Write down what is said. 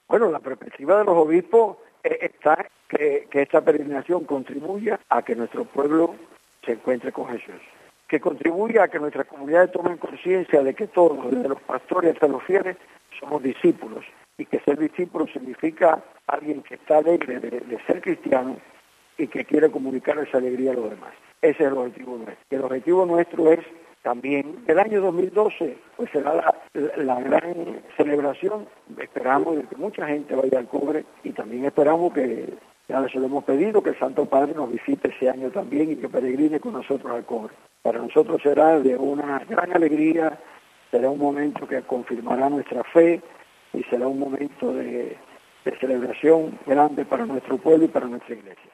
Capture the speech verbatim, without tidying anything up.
Bueno, la perspectiva de los obispos eh, está que, que esta peregrinación contribuya a que nuestro pueblo se encuentre con Jesús, que contribuya a que nuestras comunidades tomen conciencia de que todos, desde los pastores hasta los fieles, somos discípulos, y que ser discípulo significa alguien que está alegre de, de ser cristiano y que quiere comunicar esa alegría a los demás. Ese es el objetivo nuestro. Y el objetivo nuestro es también, el año dos mil doce, pues será la, la, la gran celebración. Esperamos de que mucha gente vaya al Cobre, y también esperamos que, ya se lo hemos pedido, que el Santo Padre nos visite ese año también y que peregrine con nosotros al Cobre. Para nosotros será de una gran alegría, será un momento que confirmará nuestra fe y será un momento de, de celebración grande para nuestro pueblo y para nuestra iglesia.